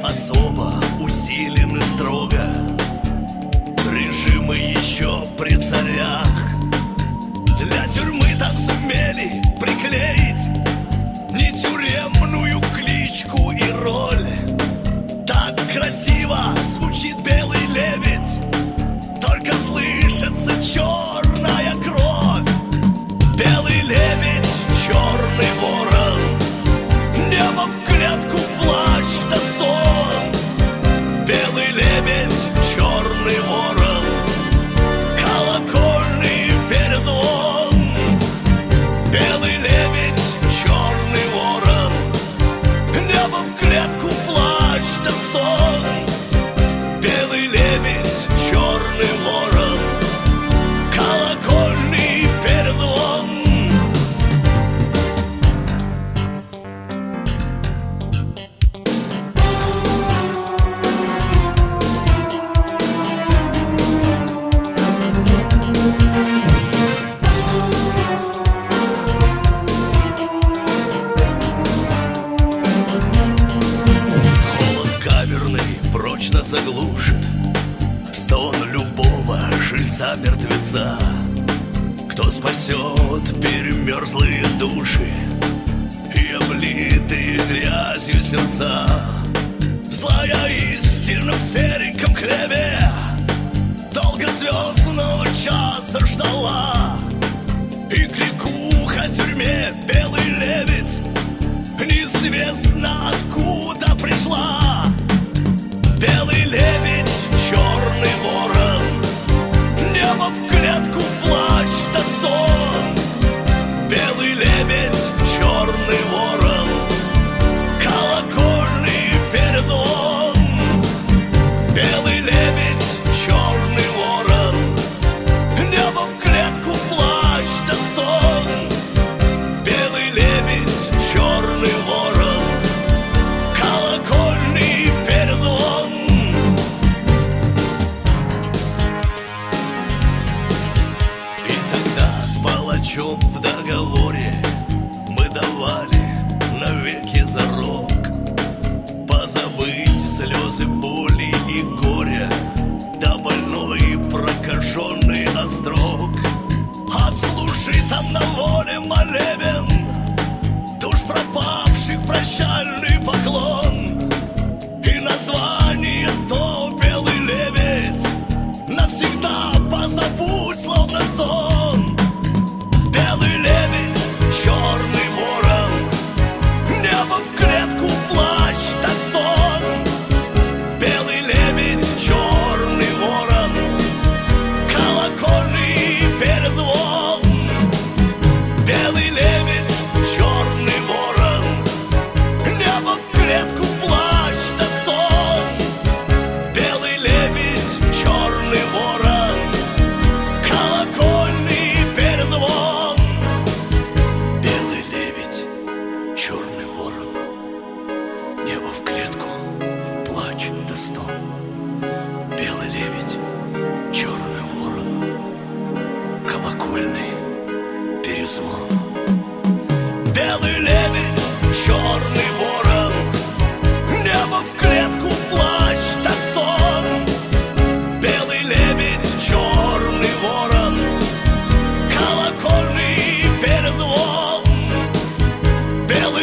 особо усилены строго. Режимы еще при царях. Для тюрьмы там сумели приклеить не тюремную кличку и роль. Так красиво звучит белый лебедь, только слышится черная кровь. Белый лебедь, черный ворон, небо в клетку, плач да стон. Белый лебедь, черный ворон, колокольный перезвон. Белый лебедь, черный ворон, небо в клетку, плач да стон. Белый лебедь, черный ворон, колокольный перезвон. Прочно заглушит стон любого жильца-мертвеца. Кто спасет перемерзлые души и облитые грязью сердца? Злая истина в сереньком хлебе долго звездного часа ждала. И кликуха о тюрьме белый лебедь неизвестно откуда пришла. Белый лебедь, черный ворон, небо в клетку, плач да стон. Белый лебедь, черный ворон, колокольный перезвон. Белый лебедь, черный ворон, небо в клетку, плач да стон. Белый лебедь, черный ворон, колокольный перезвон. В договоре мы давали навеки зарок позабыть слезы боли и горя, да больной и прокаженный острог. Отслужи там на воле молебен душ пропавших прощальный поклон. И название то белый лебедь навсегда позабудь, словно сон. Белый лебедь, черный ворон, небо в клетку, плач да стон. Белый лебедь, черный ворон, колокольный перезвон. Белый лебедь, черный ворон, небо в клетку, плач да стон. Белый лебедь, черный ворон, колокольный перезвон. Черный ворон, небо в клетку, плач да стон. Белый лебедь, черный ворон, колокольный перезвон. Белый лебедь, черный ворон, небо в клетку, плач да стон. Белый лебедь, черный ворон, колокольный перезвон. Белый